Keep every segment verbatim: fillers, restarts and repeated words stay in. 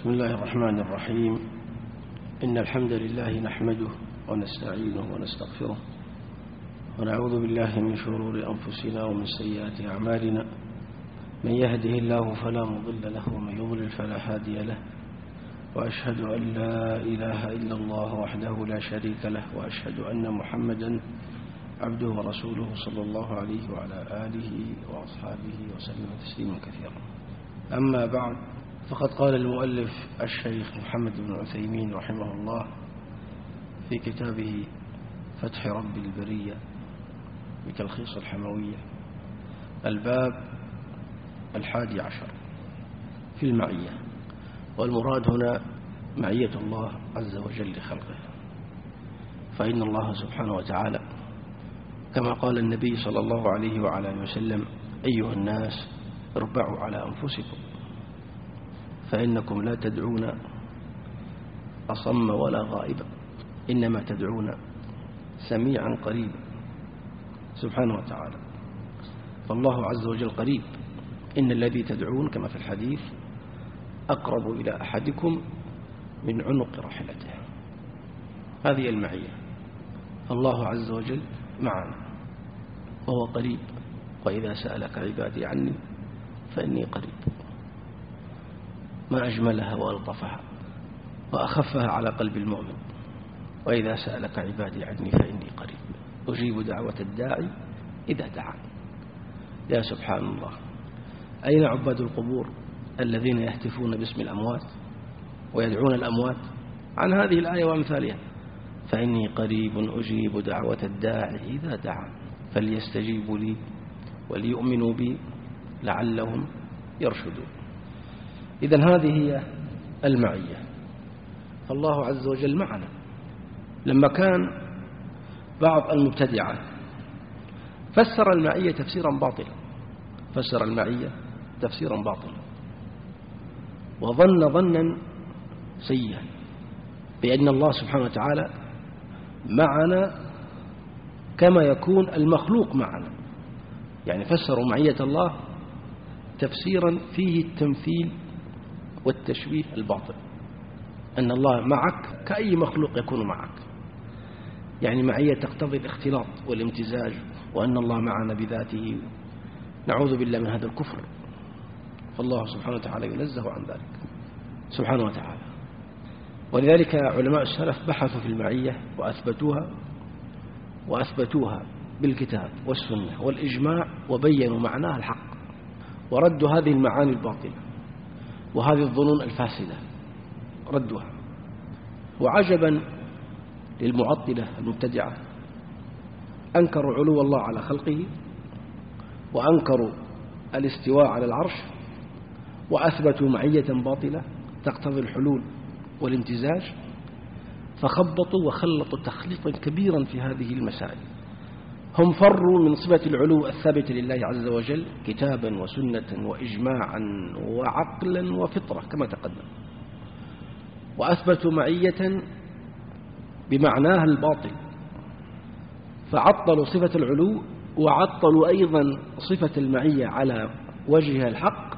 بسم الله الرحمن الرحيم. إن الحمد لله نحمده ونستعينه ونستغفره ونعوذ بالله من شرور أنفسنا ومن سيئات أعمالنا. من يهده الله فلا مضل له ومن يضلل فلا هادي له، وأشهد أن لا إله إلا الله وحده لا شريك له، وأشهد أن محمدا عبده ورسوله صلى الله عليه وعلى آله وأصحابه وسلم تسليما كثيرا. أما بعد، فقد قال المؤلف الشيخ محمد بن عثيمين رحمه الله في كتابه فتح رب البرية بتلخيص الحموية الباب الحادي عشر في المعية، والمراد هنا معية الله عز وجل لخلقه. فإن الله سبحانه وتعالى كما قال النبي صلى الله عليه وعلى آله وسلم: أيها الناس اربعوا على أنفسكم فإنكم لا تدعون أصم ولا غائبا، إنما تدعون سميعا قريبا سبحانه وتعالى. فالله عز وجل قريب. إن الذي تدعون كما في الحديث أقرب إلى أحدكم من عنق راحلته. هذه المعية. الله عز وجل معنا وهو قريب. وإذا سألك عبادي عني فإني قريب. ما أجملها وألطفها وأخفها على قلب المؤمن. وإذا سألك عبادي عني فإني قريب أجيب دعوة الداعي إذا دعان. يا سبحان الله، أين عباد القبور الذين يهتفون باسم الأموات ويدعون الأموات عن هذه الآية وأمثالها؟ فإني قريب أجيب دعوة الداعي إذا دعان فليستجيبوا لي وليؤمنوا بي لعلهم يرشدون. إذن هذه هي المعية. فالله عز وجل معنا. لما كان بعض المبتدعة فسر المعية تفسيرا باطلا فسر المعية تفسيرا باطلا وظن ظنا سيئا بأن الله سبحانه وتعالى معنا كما يكون المخلوق معنا. يعني فسروا معية الله تفسيرا فيه التمثيل والتشبيه الباطل، أن الله معك كأي مخلوق يكون معك. يعني معية تقتضي الاختلاط والامتزاج، وأن الله معنا بذاته. نعوذ بالله من هذا الكفر. فالله سبحانه وتعالى ينزه عن ذلك سبحانه وتعالى. ولذلك علماء السلف بحثوا في المعية وأثبتوها وأثبتوها بالكتاب والسنة والإجماع، وبينوا معناها الحق، وردوا هذه المعاني الباطلة وهذه الظنون الفاسدة، ردوها. وعجبا للمعطلة المبتدعة، أنكروا علو الله على خلقه، وأنكروا الاستواء على العرش، وأثبتوا معية باطلة تقتضي الحلول والامتزاج، فخبطوا وخلطوا تخليطا كبيرا في هذه المسائل. هم فروا من صفة العلو الثابتة لله عز وجل كتابا وسنة وإجماعا وعقلا وفطرة كما تقدم، وأثبتوا معية بمعناها الباطل، فعطلوا صفة العلو وعطلوا أيضا صفة المعية على وجهها الحق،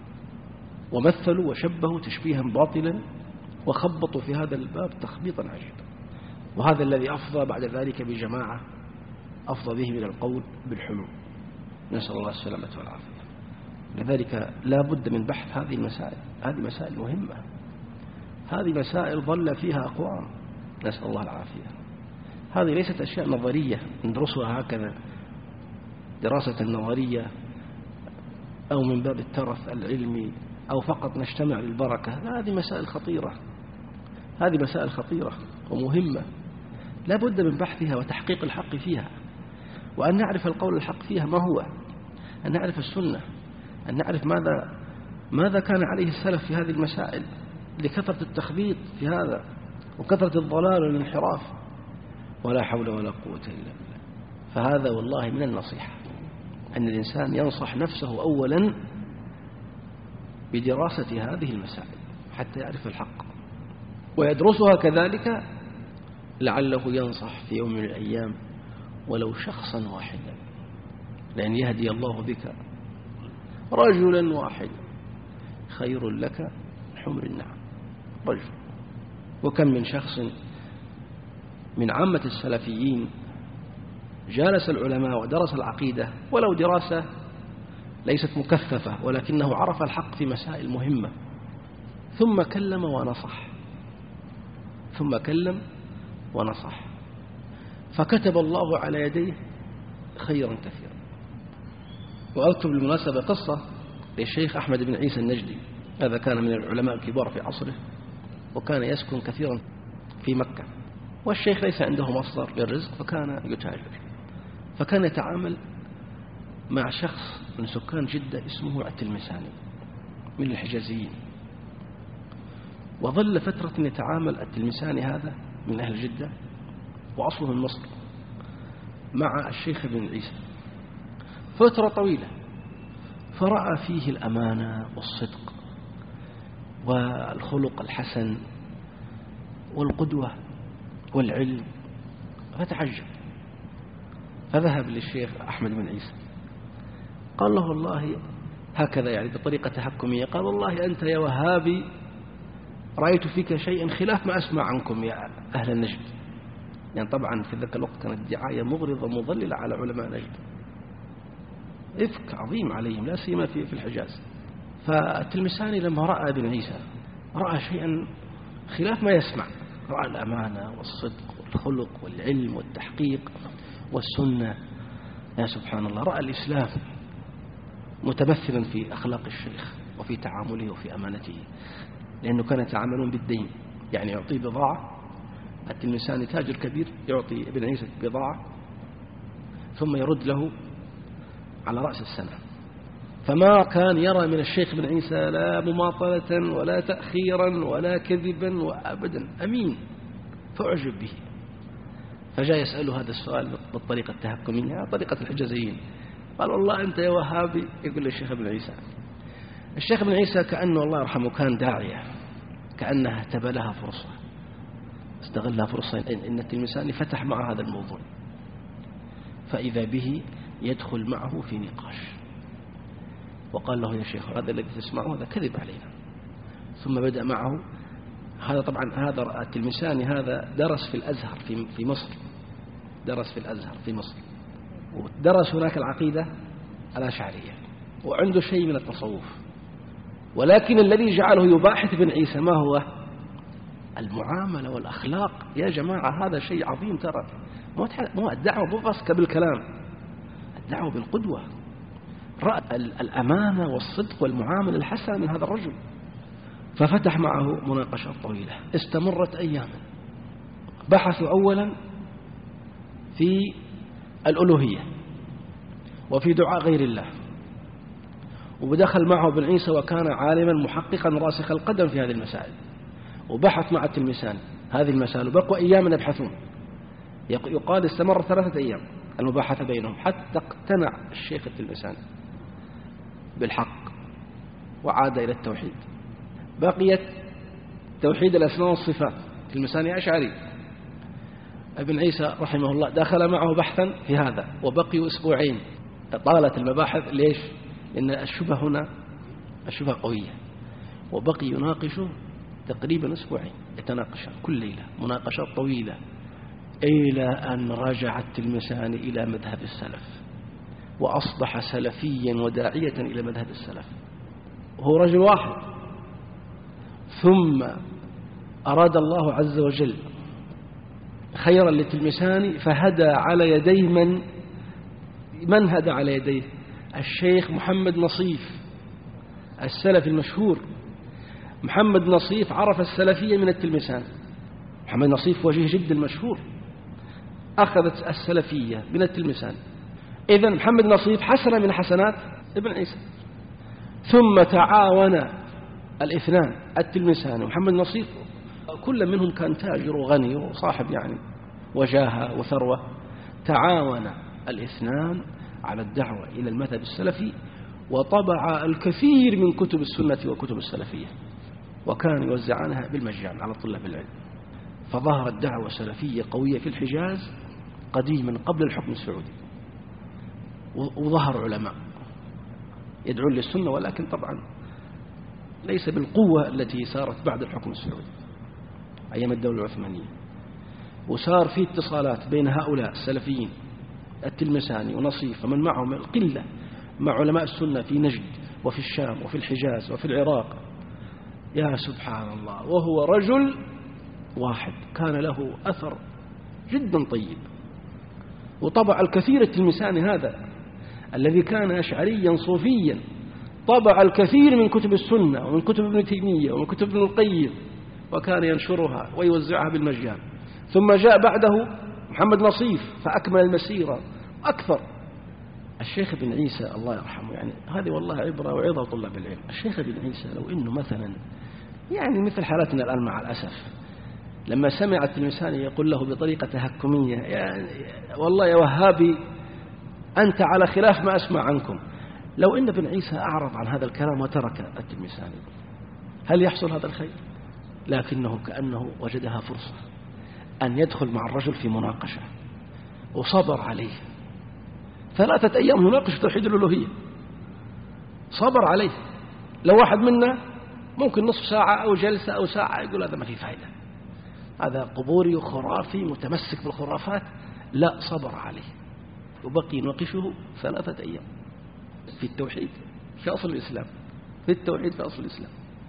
ومثلوا وشبهوا تشبيها باطلا، وخبطوا في هذا الباب تخبيطا عجيبا. وهذا الذي أفضى بعد ذلك بجماعة أفضى به من القول بالحلول، نسأل الله السلامة والعافية. لذلك لا بد من بحث هذه المسائل. هذه مسائل مهمة. هذه مسائل ظل فيها أقوام، نسأل الله العافية. هذه ليست أشياء نظرية ندرسها هكذا دراسة نظرية أو من باب الترف العلمي أو فقط نجتمع للبركة. لا، هذه مسائل خطيرة. هذه مسائل خطيرة ومهمة، لا بد من بحثها وتحقيق الحق فيها، وأن نعرف القول الحق فيها ما هو، أن نعرف السنة، أن نعرف ماذا ماذا كان عليه السلف في هذه المسائل، لكثرة التخبيط في هذا وكثرة الضلال والانحراف. ولا حول ولا قوة إلا بالله. فهذا والله من النصيحة، أن الإنسان ينصح نفسه أولا بدراسة هذه المسائل حتى يعرف الحق، ويدرسها كذلك لعله ينصح في يوم من الأيام ولو شخصا واحدا، لأن يهدي الله بك رجلا واحدا خير لك من حمر النعم. رجل. وكم من شخص من عامة السلفيين جالس العلماء ودرس العقيدة ولو دراسة ليست مكثفة، ولكنه عرف الحق في مسائل مهمة، ثم كلم ونصح ثم كلم ونصح فكتب الله على يديه خيرا كثيرا. وأذكر بالمناسبة قصة للشيخ أحمد بن عيسى النجدي، هذا كان من العلماء الكبار في عصره، وكان يسكن كثيرا في مكة، والشيخ ليس عنده مصدر للرزق فكان يتاجر، فكان يتعامل مع شخص من سكان جدة اسمه التلمساني من الحجازيين. وظل فترة يتعامل التلمساني هذا من أهل جدة وأصله من مصر مع الشيخ ابن عيسى فترة طويلة، فرأى فيه الأمانة والصدق والخلق الحسن والقدوة والعلم، فتعجب، فذهب للشيخ أحمد بن عيسى قال له والله هكذا، يعني بطريقة تحكمية، قال والله أنت يا وهابي رأيت فيك شيئا خلاف ما أسمع عنكم يا أهل النجد. يعني طبعا في ذلك الوقت كانت دعاية مغرضة مضللة على علماء نجد، إفك عظيم عليهم لا سيما في الحجاز. فالتلمساني لما رأى ابن عيسى رأى شيئا خلاف ما يسمع، رأى الأمانة والصدق والخلق والعلم والتحقيق والسنة، يا سبحان الله، رأى الإسلام متمثلا في أخلاق الشيخ وفي تعامله وفي أمانته، لأنه كانوا يتعاملون بالدين، يعني يعطي بضاعة، التلمساني تاجر كبير يعطي ابن عيسى بضاعة ثم يرد له على رأس السنة. فما كان يرى من الشيخ ابن عيسى لا مماطلة ولا تأخيرا ولا كذبا وأبدا، أمين، فأعجب به. فجاء يسأله هذا السؤال بالطريقة التهكمية، طريقة الحجازيين، قال والله أنت يا وهابي، يقول للشيخ ابن عيسى. الشيخ ابن عيسى كأنه الله يرحمه كان داعية، كأنها اهتبلها فرصة، استغلها فرصة إن التلمساني فتح مع هذا الموضوع، فإذا به يدخل معه في نقاش، وقال له يا شيخ هذا الذي تسمعه هذا كذب علينا. ثم بدأ معه، هذا طبعا هذا التلمساني هذا درس في الأزهر في في مصر، درس في الأزهر في مصر ودرس هناك العقيدة الأشعرية، وعنده شيء من التصوف، ولكن الذي جعله يباحث ابن عيسى ما هو؟ المعاملة والأخلاق. يا جماعة هذا شيء عظيم، ترى مو الدعوة مو بس بالكلام، الدعوة بالقدوة. رأى الأمانة والصدق والمعاملة الحسنة من هذا الرجل، ففتح معه مناقشة طويلة استمرت أياما. بحثوا أولا في الألوهية وفي دعاء غير الله، ودخل معه ابن عيسى وكان عالما محققا راسخ القدم في هذه المسائل، وبحث مع التلمساني هذه المسائل، وبقوا أياما يبحثون، يقال استمر ثلاثة أيام المباحثة بينهم، حتى اقتنع الشيخ التلمساني بالحق وعاد إلى التوحيد. بقيت توحيد الأسماء والصفات، التلمساني أشعري، ابن عيسى رحمه الله دخل معه بحثا في هذا، وبقيوا أسبوعين، طالت المباحث. ليش؟ لأن الشبه هنا الشبه قوية، وبقي يناقشه تقريبا أسبوعين، يتناقشان كل ليلة مناقشات طويلة، إلى أن رجع التلمساني إلى مذهب السلف، وأصبح سلفيا وداعية إلى مذهب السلف، وهو رجل واحد. ثم أراد الله عز وجل خيرا للتلمساني، فهدى على يديه من من هدى على يديه؟ الشيخ محمد نصيف السلفي المشهور. محمد نصيف عرف السلفية من التلمساني، محمد نصيف وجيه جدا مشهور، أخذت السلفية من التلمساني. إذن محمد نصيف حسنة من حسنات ابن عيسى. ثم تعاون الاثنان، التلمساني ومحمد نصيف، كل منهم كان تاجر وغني وصاحب يعني وجاهة وثروة، تعاون الاثنان على الدعوة إلى المذهب السلفي، وطبع الكثير من كتب السنة وكتب السلفية، وكان يوزعانها بالمجان على طلاب العلم. فظهرت دعوة سلفية قوية في الحجاز قديما قبل الحكم السعودي، وظهر علماء يدعون للسنة، ولكن طبعا ليس بالقوة التي صارت بعد الحكم السعودي. أيام الدولة العثمانية، وصار في اتصالات بين هؤلاء السلفيين التلمساني ونصيف ومن معهم القلة مع علماء السنة في نجد وفي الشام وفي الحجاز وفي العراق. يا سبحان الله، وهو رجل واحد كان له أثر جدا طيب. وطبع الكثير التلمساني هذا الذي كان أشعريا صوفيا، طبع الكثير من كتب السنة ومن كتب ابن تيمية ومن كتب ابن القيم، وكان ينشرها ويوزعها بالمجان. ثم جاء بعده محمد نصيف فأكمل المسيرة أكثر. الشيخ بن عيسى الله يرحمه، يعني هذه والله عبرة وعظة طلاب العلم. الشيخ بن عيسى لو إنه مثلا يعني مثل حالتنا الآن مع الأسف، لما سمع التلمساني يقول له بطريقة تهكمية يعني والله يا وهابي أنت على خلاف ما أسمع عنكم، لو إن ابن عيسى أعرض عن هذا الكلام وترك التلمساني هل يحصل هذا الخير؟ لكنه كأنه وجدها فرصة أن يدخل مع الرجل في مناقشة، وصبر عليه ثلاثة أيام يناقش توحيد الألوهية، صبر عليه. لو واحد منا ممكن نصف ساعة أو جلسة أو ساعة يقول هذا ما في فائدة، هذا قبوري وخرافي متمسك بالخرافات، لا، صبر عليه وبقي يناقشه ثلاثة أيام في التوحيد في أصل الإسلام، في التوحيد في أصل الإسلام،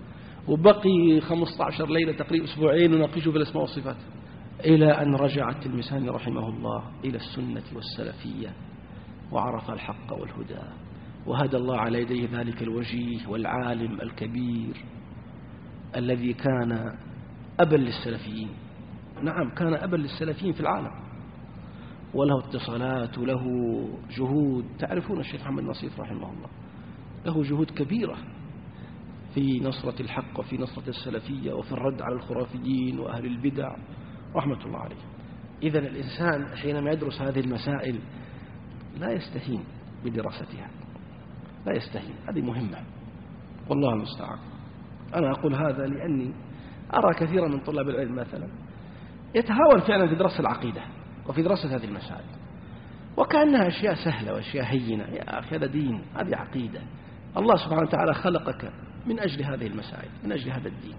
وبقي خمسة عشر ليلة تقريبا أسبوعين يناقشه في الأسماء والصفات، إلى أن رجع التلمساني رحمه الله إلى السنة والسلفية وعرف الحق والهدى، وهدى الله على يديه ذلك الوجيه والعالم الكبير الذي كان أبا للسلفيين. نعم، كان أبا للسلفيين في العالم، وله اتصالات وله جهود. تعرفون الشيخ محمد نصيف رحمه الله له جهود كبيرة في نصرة الحق وفي نصرة السلفية وفي الرد على الخرافيين وأهل البدع رحمة الله عليه. إذن الإنسان حينما يدرس هذه المسائل لا يستهين بدراستها، لا يستهين، هذه مهمة والله المستعان. أنا أقول هذا لأني أرى كثيرا من طلاب العلم مثلا يتهاون فعلا في دراسة العقيدة وفي دراسة هذه المسائل، وكأنها أشياء سهلة وأشياء هينة. يا أخي هذا دين، هذه عقيدة، الله سبحانه وتعالى خلقك من أجل هذه المسائل، من أجل هذا الدين،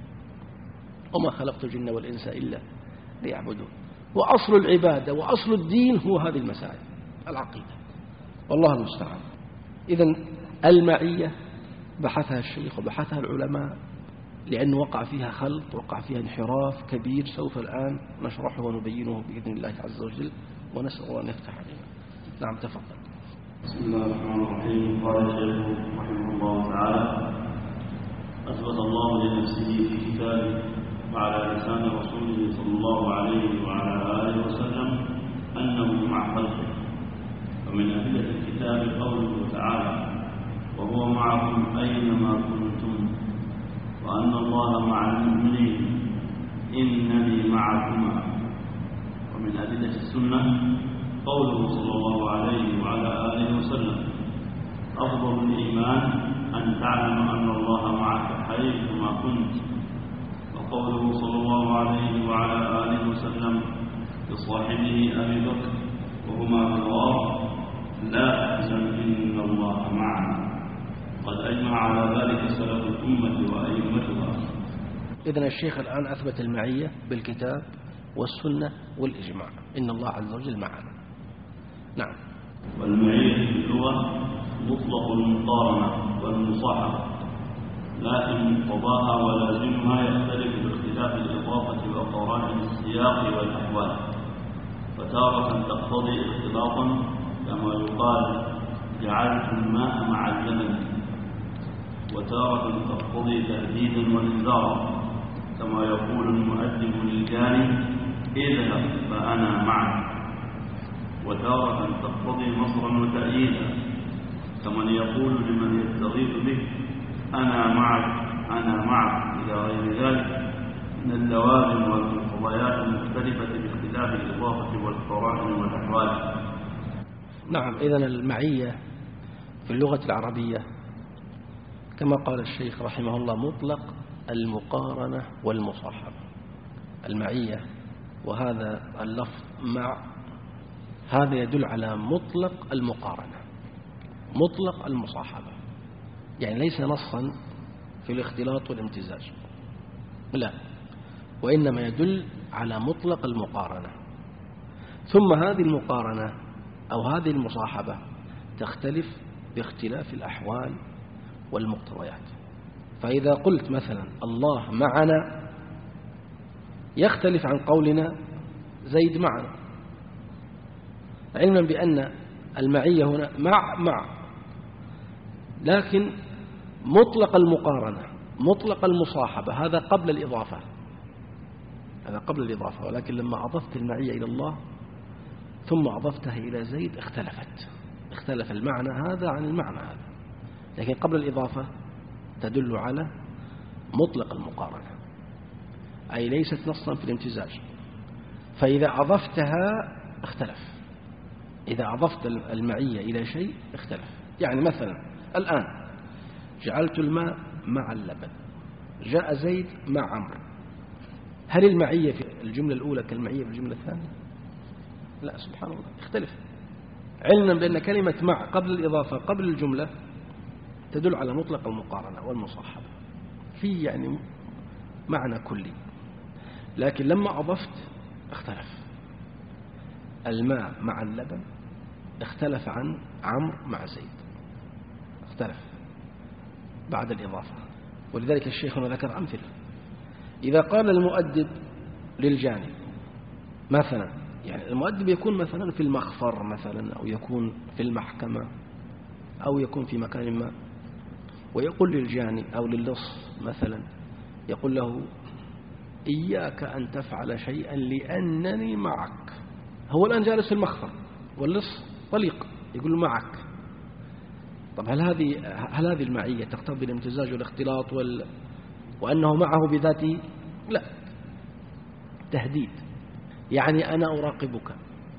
وما خلقت الجن والإنس إلا ليعبدون. وأصل العبادة وأصل الدين هو هذه المسائل العقيدة، والله المستعان. إذن المعية بحثها الشيخ وبحثها العلماء لأنه وقع فيها خلط، وقع فيها انحراف كبير، سوف الآن نشرحه ونبينه بإذن الله عز وجل، ونسأل الله أن يفتح علينا. نعم تفضل. بسم الله الرحمن الرحيم. قال الشيخ رحمه الله تعالى: أثبت الله لنفسه في كتابه وعلى لسان رسوله صلى الله عليه وعلى آله وسلم أنه مع خلقه. ومن أدلة الكتاب قوله تعالى: وهو معكم أينما كنتم وأن الله مع المؤمنين إنني معكما. ومن أدلة السنة قوله صلى الله عليه وعلى آله وسلم: أفضل الإيمان أن تعلم أن الله معك حيثما كنت. وقوله صلى الله عليه وعلى آله وسلم لصاحبه أبي بكر وهما في الغار: لا تحزن إن الله معنا. قد أجمع على ذلك سلف الأمة وأئمتها. إذن الشيخ الآن أثبت المعية بالكتاب والسنة والإجماع، إن الله عز وجل معنا. نعم. والمعية في اللغة مطلق المقارنة والمصاحبة، لكن مقتضاها ولازمها يختلف باختلاف الإضافة وقرائن السياق والأحوال، فتارة تقتضي اختلاطا كما يقال جعلت الماء مع اللبن، وتارة تقتضي تهديدا وإنذارا كما يقول المؤدب للجاني اذهب فأنا معك، وتارة تقتضي نصرا وتأييدا كمن يقول لمن يستغيث به أنا معك أنا معك إلى غير ذلك من اللوازم والمقتضيات المختلفة باختلاف الإضافة والقرائن والأحوال. نعم. إذن المعية في اللغة العربية كما قال الشيخ رحمه الله مطلق المقارنة والمصاحبة. المعية وهذا اللفظ مع هذا يدل على مطلق المقارنة، مطلق المصاحبة، يعني ليس نصا في الاختلاط والامتزاج، لا، وإنما يدل على مطلق المقارنة. ثم هذه المقارنة أو هذه المصاحبة تختلف باختلاف الأحوال والمقتضيات. فإذا قلت مثلا الله معنا يختلف عن قولنا زيد معنا، علما بأن المعية هنا مع مع، لكن مطلق المقارنة مطلق المصاحبة هذا قبل الإضافة، هذا قبل الإضافة، ولكن لما أضفت المعية إلى الله ثم أضفتها إلى زيد اختلفت، اختلف المعنى هذا عن المعنى هذا، لكن قبل الإضافة تدل على مطلق المقارنة، أي ليست نصا في الامتزاج. فإذا أضفتها اختلف، إذا أضفت المعية إلى شيء اختلف. يعني مثلا الآن جعلت الماء مع اللبن، جاء زيد مع عمرو، هل المعية في الجملة الأولى كالمعية في الجملة الثانية؟ لا، سبحان الله، اختلف، علما بأن كلمة مع قبل الإضافة قبل الجملة تدل على مطلق المقارنة والمصاحبة في يعني معنى كلي، لكن لما أضفت اختلف. الماء مع اللبن اختلف عن عمرو مع زيد، اختلف بعد الإضافة. ولذلك الشيخ ذكر أمثلة. إذا قال المؤدب للجانب مثلا، يعني المؤدب يكون مثلا في المخفر مثلا، أو يكون في المحكمة، أو يكون في مكان ما، ويقول للجاني أو للص مثلا، يقول له إياك أن تفعل شيئا لأنني معك. هو الآن جالس في المخفر واللص طليق، يقول له معك. طب هل هذه هل هذه المعية تقتضي الامتزاج والاختلاط وال... وأنه معه بذاته؟ لا، تهديد، يعني أنا أراقبك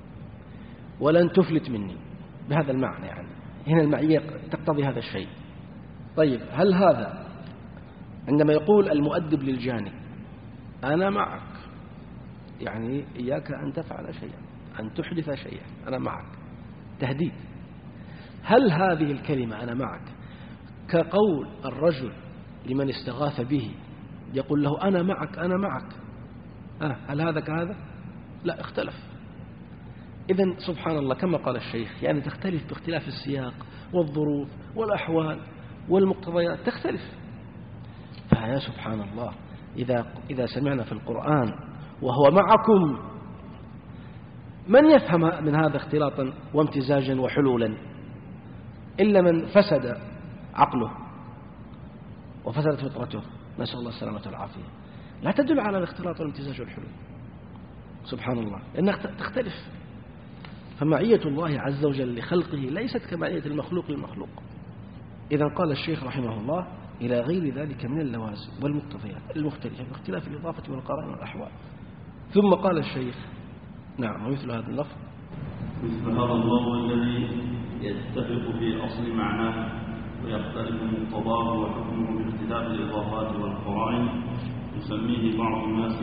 ولن تفلت مني، بهذا المعنى. يعني هنا المعية تقتضي هذا الشيء. طيب هل هذا عندما يقول المؤدب للجاني أنا معك، يعني إياك أن تفعل شيئا، أن تحدث شيئا، أنا معك، تهديد. هل هذه الكلمة أنا معك كقول الرجل لمن استغاث به يقول له أنا معك أنا معك آه هل هذا كهذا؟ لا، اختلف. إذن سبحان الله كما قال الشيخ، يعني تختلف باختلاف السياق والظروف والأحوال والمقتضيات، تختلف. فيا سبحان الله، إذا, إذا سمعنا في القرآن وهو معكم، من يفهم من هذا اختلاطا وامتزاجا وحلولا إلا من فسد عقله وفسدت فطرته، نسأل الله السلامة والعافية. لا تدل على الاختلاط والامتزاج والحلول، سبحان الله، لأنها تختلف. فمعية الله عز وجل لخلقه ليست كمعية المخلوق للمخلوق. إذا قال الشيخ رحمه الله إلى غير ذلك من اللوازم والمقتضيات المختلفة باختلاف الإضافة والقرائن والأحوال. ثم قال الشيخ نعم، ومثل هذا اللفظ مثل هذا اللفظ الذي يتفق في أصل معناه ويختلف مقتضاه وحكمه باختلاف الإضافات والقرائن، يسميه بعض الناس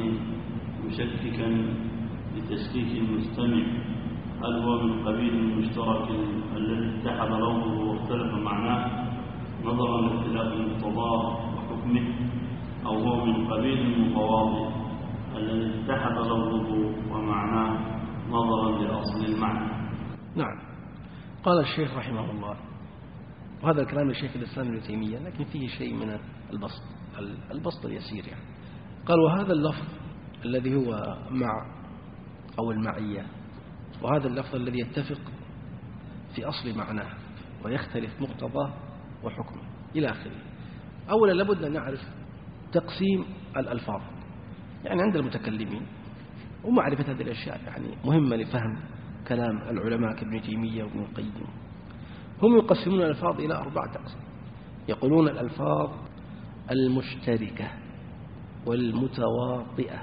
مشككا لتشكيك المستمع، هل هو من قبيل المشترك الذي اتحد لفظه واختلف معناه نظرا لاختلاف مقتضاه وحكمه، أو هو من قبيل المتواضع الذي اتحد لفظه ومعناه نظرا لأصل المعنى؟ نعم. قال الشيخ رحمه الله، وهذا الكلام للشيخ الإسلام ابن تيمية، لكن فيه شيء من البسط البسط اليسير يعني. قال وهذا اللفظ الذي هو مع أو المعية، وهذا اللفظ الذي يتفق في أصل معناه ويختلف مقتضاه وحكمه إلى آخره. أولا لابد أن نعرف تقسيم الألفاظ يعني عند المتكلمين، ومعرفة هذه الأشياء يعني مهمة لفهم كلام العلماء كابن تيمية وابن القيم. هم يقسمون الألفاظ إلى أربعة أقسام. يقولون الألفاظ المشتركة والمتواطئة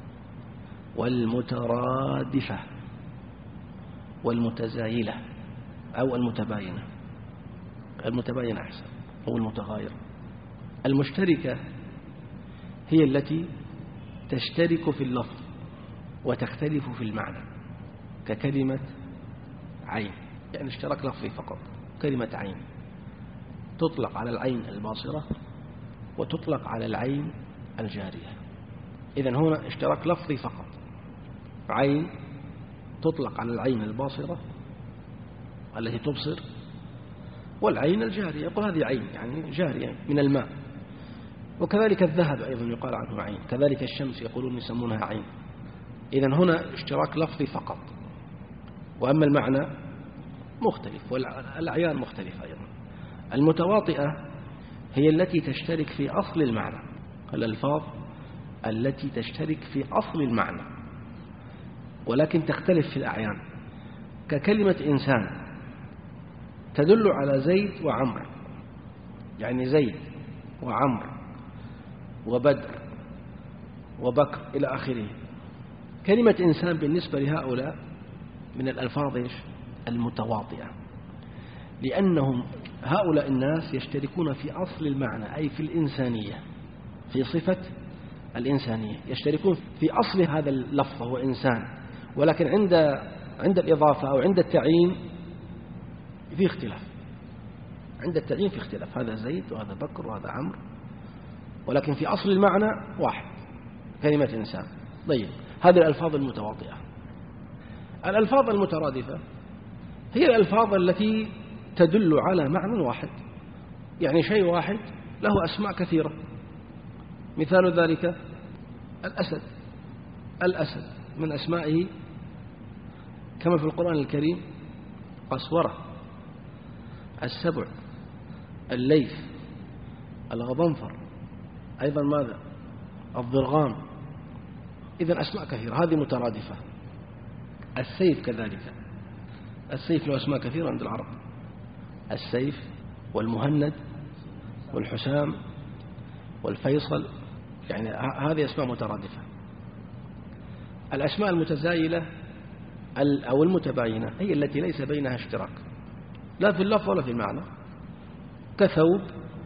والمترادفة والمتزايلة أو المتباينة. المتباينة أحسن، أو المتغايرة. المشتركة هي التي تشترك في اللفظ وتختلف في المعنى، ككلمة عين، يعني اشتراك لفظي فقط. كلمة عين تطلق على العين الباصرة وتطلق على العين الجارية، إذن هنا اشتراك لفظي فقط. عين تطلق على العين الباصرة التي تبصر، والعين الجارية، يقول هذه عين يعني جارية من الماء. وكذلك الذهب أيضا يقال عنه عين، كذلك الشمس يقولون يسمونها عين. إذن هنا اشتراك لفظي فقط، وأما المعنى مختلف والأعيان مختلفة أيضا. المتواطئة هي التي تشترك في أصل المعنى، الألفاظ التي تشترك في أصل المعنى ولكن تختلف في الأعيان، ككلمة إنسان تدل على زيد وعمر، يعني زيد وعمر وبدر وبكر إلى آخره. كلمة إنسان بالنسبة لهؤلاء من الألفاظ المتواطئة، لأنهم هؤلاء الناس يشتركون في أصل المعنى، أي في الإنسانية، في صفة الإنسانية، يشتركون في أصل هذا اللفظ هو إنسان، ولكن عند عند الإضافة أو عند التعيين في اختلاف. عند التعيين في اختلاف، هذا زيد وهذا بكر وهذا عمرو، ولكن في أصل المعنى واحد، كلمة إنسان. طيب، هذه الألفاظ المتواطئة. الألفاظ المترادفة هي الألفاظ التي تدل على معنى واحد، يعني شيء واحد له أسماء كثيرة. مثال ذلك الأسد. الأسد من أسمائه كما في القرآن الكريم قسورة، السبع، الليث، الغضنفر، أيضا ماذا؟ الضرغام. إذن أسماء كثيرة، هذه مترادفة. السيف كذلك، السيف له أسماء كثيرة عند العرب، السيف والمهند والحسام والفيصل، يعني هذه أسماء مترادفة. الأسماء المتزايلة أو المتباينة هي التي ليس بينها اشتراك، لا في اللفظ ولا في المعنى، كثوب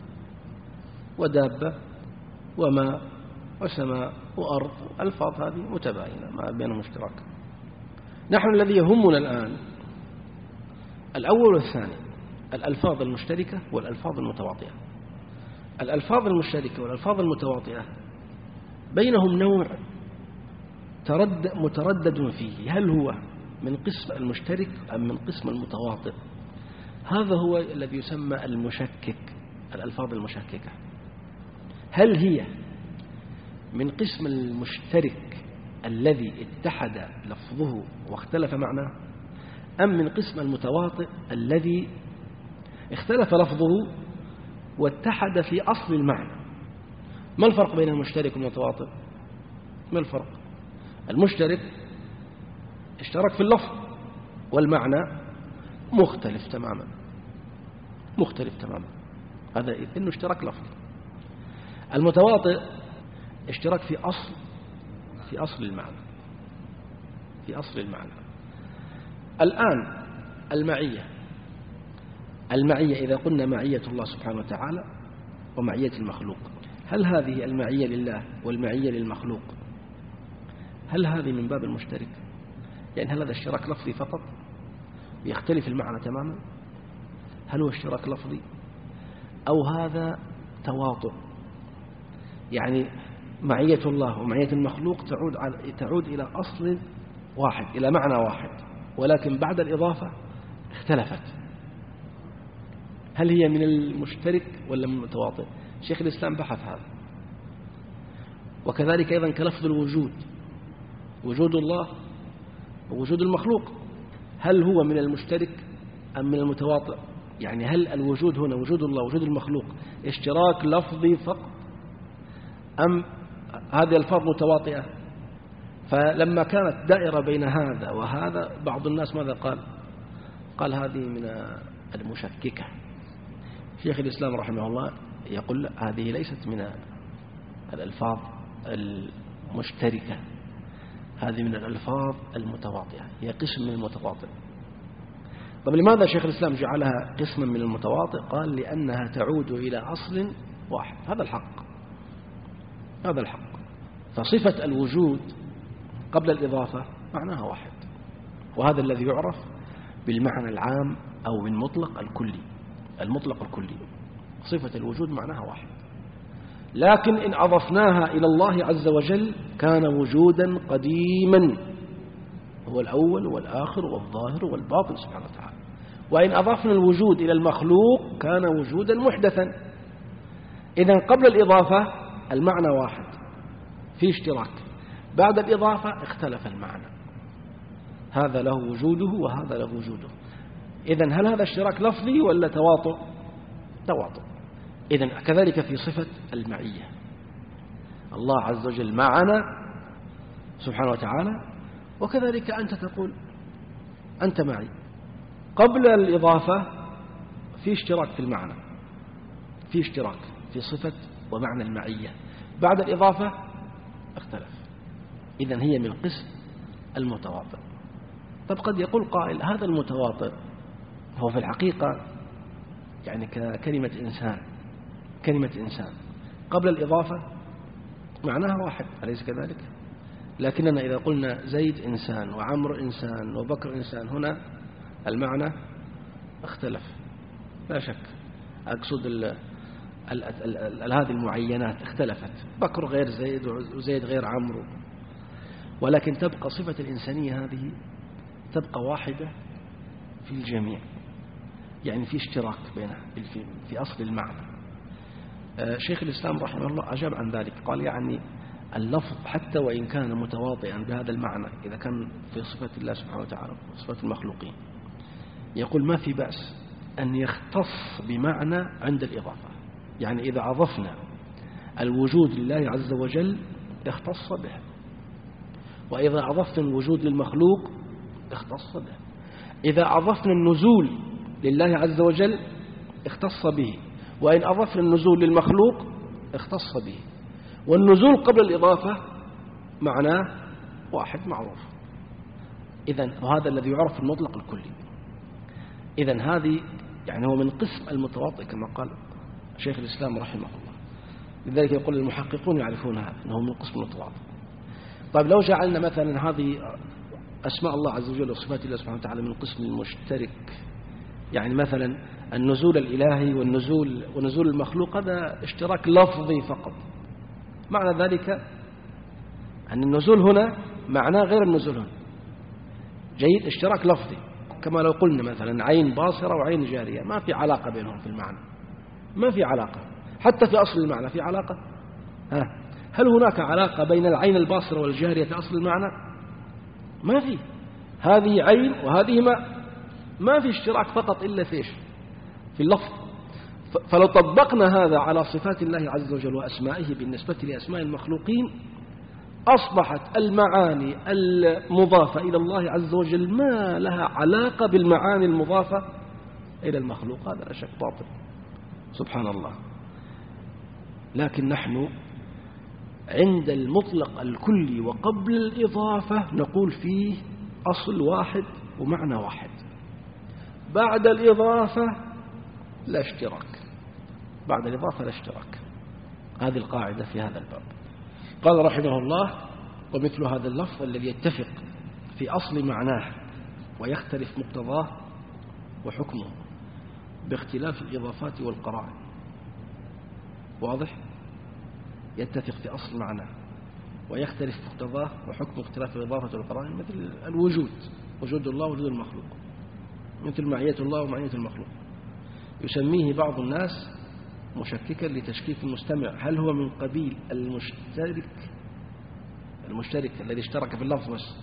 ودابة وماء وسماء وأرض، الألفاظ هذه متباينة ما بينهم اشتراك. نحن الذي يهمنا الآن الأول والثاني، الألفاظ المشتركة والألفاظ المتواطئة. الألفاظ المشتركة والألفاظ المتواطئة بينهم نوع ترد متردد فيه، هل هو من قسم المشترك أم من قسم المتواطئ؟ هذا هو الذي يسمى المشكك، الألفاظ المشككة. هل هي من قسم المشترك الذي اتحد لفظه واختلف معناه، أم من قسم المتواطئ الذي اختلف لفظه واتحد في أصل المعنى؟ ما الفرق بين المشترك والمتواطئ؟ ما الفرق؟ المشترك اشترك في اللفظ والمعنى مختلف تماما، مختلف تماما، هذا إنه اشتراك لفظي. المتواطئ اشتراك في أصل في أصل المعنى، في أصل المعنى. الآن المعية، المعية إذا قلنا معية الله سبحانه وتعالى ومعية المخلوق، هل هذه المعية لله والمعية للمخلوق هل هذه من باب المشترك؟ يعني هل هذا اشتراك لفظي فقط يختلف المعنى تماما؟ هل هو اشتراك لفظي أو هذا تواطؤ؟ يعني معية الله ومعية المخلوق تعود على تعود إلى أصل واحد، إلى معنى واحد، ولكن بعد الإضافة اختلفت. هل هي من المشترك ولا من المتواطئ؟ شيخ الإسلام بحث هذا. وكذلك أيضا كلفظ الوجود، وجود الله ووجود المخلوق، هل هو من المشترك أم من المتواطئ؟ يعني هل الوجود هنا وجود الله ووجود المخلوق اشتراك لفظي فقط أم هذه الألفاظ متواطئة؟ فلما كانت دائرة بين هذا وهذا بعض الناس ماذا قال؟ قال هذه من المشككة. شيخ الإسلام رحمه الله يقول هذه ليست من الألفاظ المشتركة، هذه من الألفاظ المتواطئة، هي قسم من المتواطئ. طب لماذا شيخ الإسلام جعلها قسما من المتواطئ؟ قال لأنها تعود إلى أصل واحد، هذا الحق، هذا الحق. فصفة الوجود قبل الإضافة معناها واحد، وهذا الذي يعرف بالمعنى العام أو بالمطلق الكلي. المطلق الكلي صفة الوجود معناها واحد، لكن إن أضفناها إلى الله عز وجل كان وجودا قديما، هو الأول والآخر والظاهر والباطن سبحانه وتعالى. وإن أضفنا الوجود إلى المخلوق كان وجودا محدثا. إذن قبل الإضافة المعنى واحد في اشتراك، بعد الإضافة اختلف المعنى، هذا له وجوده وهذا له وجوده. إذن هل هذا اشتراك لفظي ولا تواطؤ؟ تواطؤ. إذن كذلك في صفة المعية، الله عز وجل معنا سبحانه وتعالى، وكذلك أنت تقول أنت معي. قبل الإضافة في اشتراك في المعنى، في اشتراك في صفة ومعنى المعية، بعد الإضافة اختلف. إذن هي من قسم المتواطئ. طب قد يقول قائل هذا المتواطئ هو في الحقيقة يعني ككلمة إنسان، كلمة إنسان قبل الإضافة معناها واحد، أليس كذلك؟ لكننا إذا قلنا زيد إنسان وعمر إنسان وبكر إنسان هنا المعنى اختلف لا شك. أقصد ال ال ال ال هذه المعينات اختلفت، بكر غير زيد وزيد غير عمرو، ولكن تبقى صفة الإنسانية هذه تبقى واحدة في الجميع، يعني في اشتراك بينها في أصل المعنى. شيخ الإسلام رحمه الله أجاب عن ذلك، قال يعني اللفظ حتى وإن كان متواطئا بهذا المعنى إذا كان في صفة الله سبحانه وتعالى وصفة المخلوقين، يقول ما في بأس أن يختص بمعنى عند الإضافة. يعني إذا أضفنا الوجود لله عز وجل اختص به، وإذا أضفنا الوجود للمخلوق اختص به، إذا أضفنا النزول لله عز وجل اختص به، وإن أضفنا النزول للمخلوق اختص به. والنزول قبل الإضافة معناه واحد معروف. إذن وهذا الذي يعرف المطلق الكلي. إذن هذه يعني هو من قسم المتواطئ كما قال شيخ الإسلام رحمه الله. لذلك يقول المحققون يعرفون هذا أنه من قسم المتواطئ. طيب لو جعلنا مثلا هذه أسماء الله عز وجل وصفات الله سبحانه وتعالى من قسم المشترك، يعني مثلا النزول الإلهي والنزول ونزول المخلوق هذا اشتراك لفظي فقط، معنى ذلك أن النزول هنا معناه غير النزول هنا. جيد، اشتراك لفظي، كما لو قلنا مثلا عين باصرة وعين جارية، ما في علاقة بينهم في المعنى، ما في علاقة حتى في أصل المعنى. في علاقة؟ ها. هل هناك علاقة بين العين الباصرة والجارية في أصل المعنى؟ ما في. هذه عين وهذه ماء، ما في اشتراك فقط إلا فيش في اللفظ. فلو طبقنا هذا على صفات الله عز وجل وأسمائه بالنسبة لأسماء المخلوقين أصبحت المعاني المضافة إلى الله عز وجل ما لها علاقة بالمعاني المضافة إلى المخلوق. هذا لا شك باطل سبحان الله. لكن نحن عند المطلق الكلي وقبل الإضافة نقول فيه أصل واحد ومعنى واحد، بعد الإضافة لا اشتراك، بعد الإضافة لا اشتراك. هذه القاعدة في هذا الباب. قال رحمه الله ومثل هذا اللفظ الذي يتفق في أصل معناه ويختلف مقتضاه وحكمه باختلاف الإضافات والقرائن. واضح؟ يتفق في أصل معناه ويختلف مقتضاه وحكم اختلاف الإضافة والقرائن، مثل الوجود، وجود الله وجود المخلوق، مثل معية الله ومعية المخلوق. يسميه بعض الناس مشككا لتشكيك المستمع، هل هو من قبيل المشترك المشترك الذي اشترك في اللفظ بس،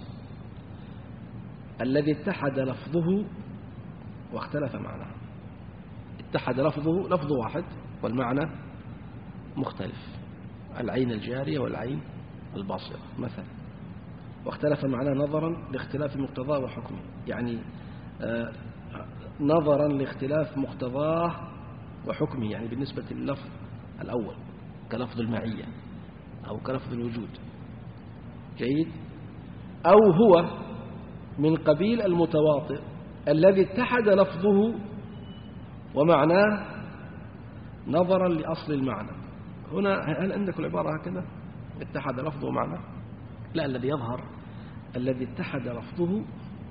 الذي اتحد لفظه واختلف معناه. اتحد لفظه، لفظ واحد والمعنى مختلف، العين الجارية والعين الباصرة مثلا، واختلف معناه نظرا لاختلاف مقتضاه وحكمه، يعني آه نظرا لاختلاف مقتضاه وحكمه، يعني بالنسبة لللفظ الأول كلفظ المعية أو كلفظ الوجود. جيد. أو هو من قبيل المتواطئ الذي اتحد لفظه ومعناه نظرا لأصل المعنى. هنا هل عندك العبارة هكذا اتحد لفظه ومعناه؟ لا، الذي يظهر الذي اتحد لفظه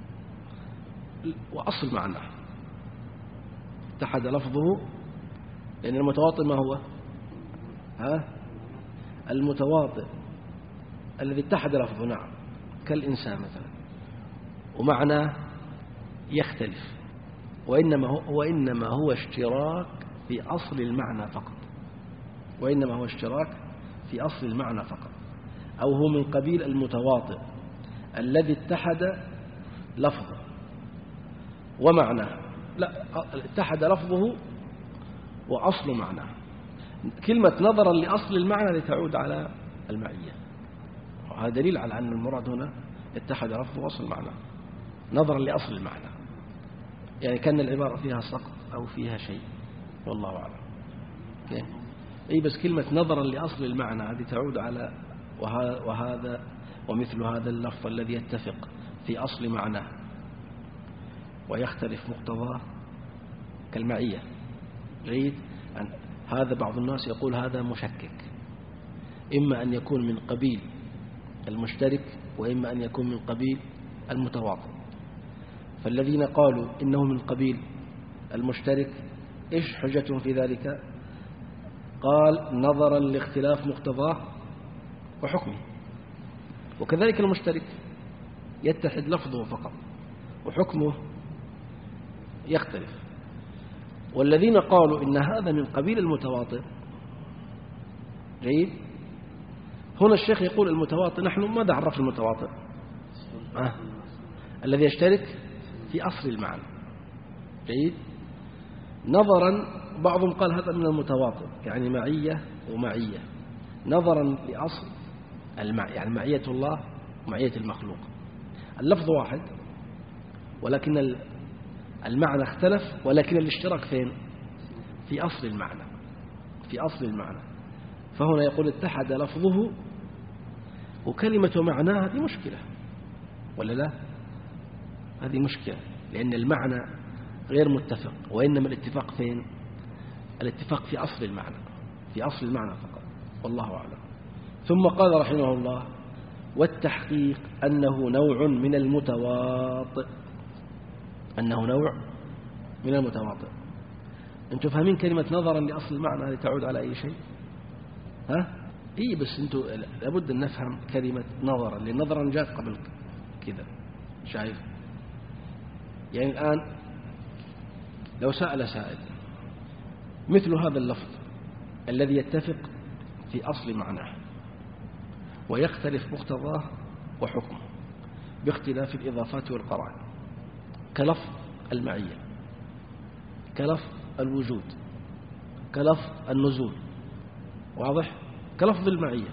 وأصل معناه. اتحد لفظه، لأن المتواطئ ما هو؟ ها؟ المتواطئ الذي اتحد لفظه نعم كالإنسان مثلا ومعناه يختلف، وإنما هو, وإنما هو اشتراك في أصل المعنى فقط، وإنما هو اشتراك في أصل المعنى فقط، أو هو من قبيل المتواطئ الذي اتحد لفظه ومعناه، لا اتحد لفظه وأصل معناه. كلمة نظرا لأصل المعنى لتعود على المعية، وهذا دليل على أن المراد هنا اتحد لفظه وأصل معناه نظرا لأصل المعنى، يعني كان العبارة فيها سقط أو فيها شيء والله أعلم. أي بس كلمة نظرا لأصل المعنى هذه تعود على وهذا ومثل هذا اللفظ الذي يتفق في أصل معناه ويختلف مقتضاه كالمعية. جيد. هذا بعض الناس يقول هذا مشكك، إما أن يكون من قبيل المشترك وإما أن يكون من قبيل المتواطئ. فالذين قالوا إنه من قبيل المشترك إيش حجتهم في ذلك؟ قال نظرا لاختلاف مقتضاه وحكمه، وكذلك المشترك يتحد لفظه فقط وحكمه يختلف. والذين قالوا إن هذا من قبيل المتواطئ، جيد، هنا الشيخ يقول المتواطئ، نحن ماذا عرف المتواطئ؟ آه. الذي يشترك في أصل المعنى. جيد. نظرا بعضهم قال هذا من المتواطئ يعني معية ومعية نظرا لأصل المعنى، يعني معية الله ومعية المخلوق، اللفظ واحد ولكن المعنى اختلف، ولكن الاشتراك فين؟ في أصل المعنى، في أصل المعنى. فهنا يقول اتحد لفظه وكلمة معناه، هذه مشكلة ولا لا؟ هذه مشكلة، لأن المعنى غير متفق، وإنما الاتفاق فين؟ الاتفاق في أصل المعنى، في أصل المعنى فقط والله أعلم. ثم قال رحمه الله والتحقيق أنه نوع من المتواطئ، أنه نوع من المتواطئ. أنتم فاهمين كلمة نظرا لأصل المعنى هذه تعود على أي شيء؟ ها؟ إيه بس أنتم لابد أن نفهم كلمة نظرا، لأن نظرا جاءت قبل كذا. شايف؟ يعني الآن لو سأل سائل مثل هذا اللفظ الذي يتفق في أصل معناه ويختلف مقتضاه وحكمه باختلاف الإضافات والقرائن، كلفظ المعية، كلفظ الوجود، كلفظ النزول، واضح؟ كلفظ المعية،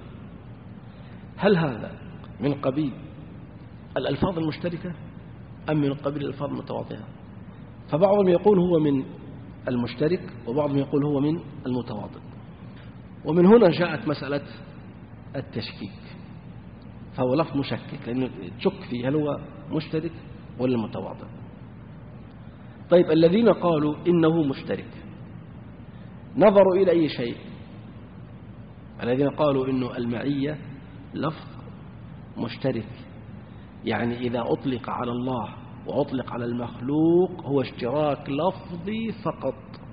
هل هذا من قبيل الألفاظ المشتركة أم من قبيل الألفاظ المتواطئة؟ فبعضهم يقول هو من المشترك وبعضهم يقول هو من المتواطئ. ومن هنا جاءت مسألة التشكيك، فهو لفظ مشكك لأنه تشك فيه هل هو مشترك ولا متواطئ. طيب الذين قالوا إنه مشترك نظروا إلى أي شيء؟ الذين قالوا إنه المعية لفظ مشترك، يعني إذا أطلق على الله وأطلق على المخلوق هو اشتراك لفظي فقط،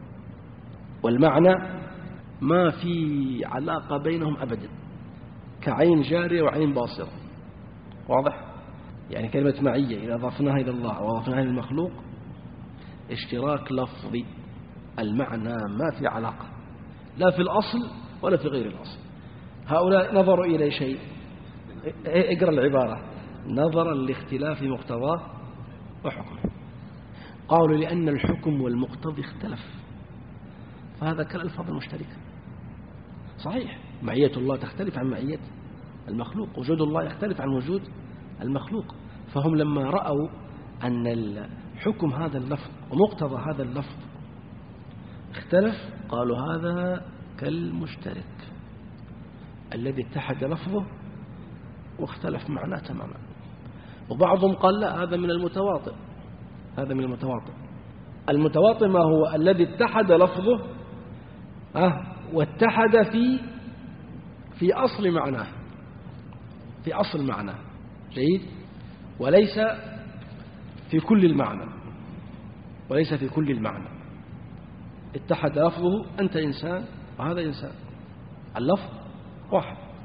والمعنى ما في علاقة بينهم أبدا، كعين جارية وعين باصرة، واضح؟ يعني كلمة معية إذا أضفناها إلى الله وأضفناها إلى المخلوق اشتراك لفظي، المعنى ما في علاقة لا في الأصل ولا في غير الأصل. هؤلاء نظروا إلى شيء، اقرأ العبارة، نظرا لاختلاف مقتضاه وحكمه. قالوا لأن الحكم والمقتضي اختلف، فهذا كالألفاظ المشتركة. صحيح معية الله تختلف عن معية المخلوق، وجود الله يختلف عن وجود المخلوق، فهم لما رأوا أن الحكم هذا اللفظ ومقتضى هذا اللفظ اختلف قالوا هذا كالمشترك الذي اتحد لفظه واختلف معناه تماما. وبعضهم قال لا، هذا من المتواطئ، هذا من المتواطئ. المتواطئ ما هو؟ الذي اتحد لفظه أه واتحد في في أصل معناه، في أصل معناه. جيد. وليس في كل المعنى، وليس في كل المعنى. اتحد لفظه، أنت إنسان وهذا إنسان، اللفظ واحد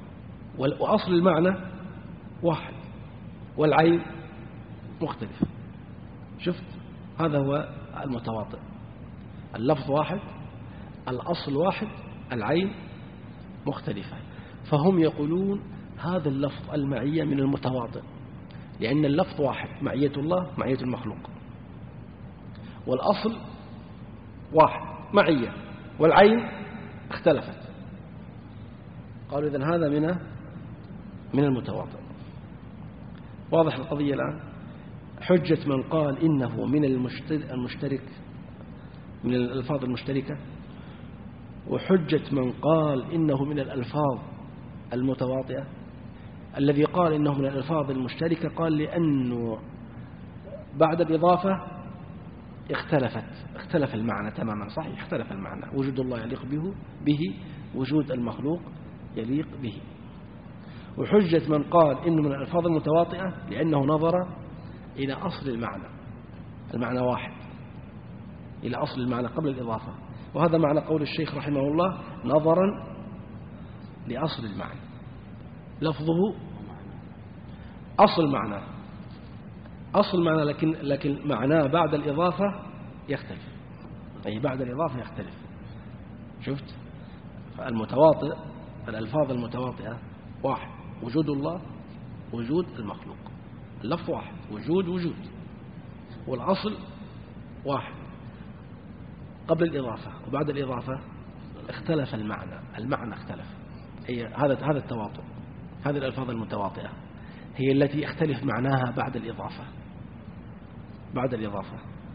وأصل المعنى واحد والعين مختلف. شفت؟ هذا هو المتواطئ، اللفظ واحد، الأصل واحد، العين مختلفة. فهم يقولون هذا اللفظ المعية من المتواطئ، لأن اللفظ واحد، معية الله معية المخلوق، والأصل واحد معية، والعين اختلفت. قالوا إذن هذا من من المتواطئ. واضح القضية الآن؟ حجة من قال إنه من المشترك من الألفاظ المشتركة، وحجة من قال إنه من الألفاظ المتواطئة. الذي قال إنه من الألفاظ المشتركة قال لأنه بعد الإضافة اختلفت اختلف المعنى تماما. صحيح، اختلف المعنى، وجود الله يليق به به وجود المخلوق يليق به. وحجة من قال إنه من الألفاظ المتواطئة لأنه نظر إلى أصل المعنى، المعنى واحد، إلى أصل المعنى قبل الإضافة. وهذا معنى قول الشيخ رحمه الله نظرا لأصل المعنى، لفظه أصل معنى أصل معنى لكن لكن معناه بعد الإضافة يختلف، أي بعد الإضافة يختلف. شفت؟ فالمتواطئ، الألفاظ المتواطئة واحد، وجود الله وجود المخلوق، اللفظ واحد، وجود وجود، والأصل واحد قبل الإضافة، وبعد الإضافة اختلف المعنى، المعنى اختلف. هي هذا هذا التواطؤ. هذه الألفاظ المتواطئة هي التي يختلف معناها بعد الإضافة بعد الإضافة.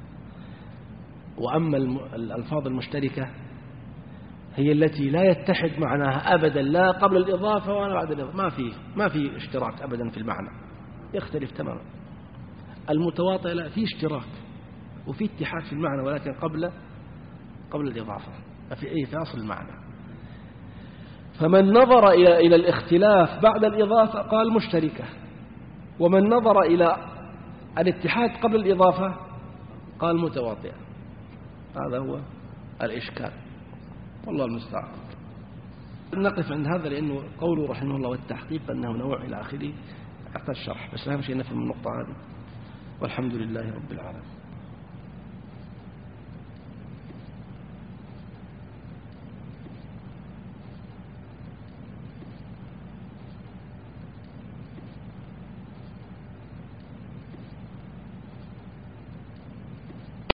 وأما الألفاظ المشتركة هي التي لا يتحد معناها أبدا، لا قبل الإضافة ولا بعد الإضافة، ما في ما في اشتراك أبدا في المعنى، يختلف تماما. المتواطئ لا، في اشتراك وفي اتحاد في المعنى، ولكن قبل قبل الإضافة، في أي في أصل المعنى. فمن نظر إلى إلى الاختلاف بعد الإضافة قال مشتركة، ومن نظر إلى الاتحاد قبل الإضافة قال متواطئة. هذا هو الإشكال، والله المستعان. نقف عند هذا، لأنه قوله رحمه الله والتحقيق أنه نوع إلى آخره يحتاج شرح، بس أهم شيء نفهم النقطة هذه. والحمد لله رب العالمين.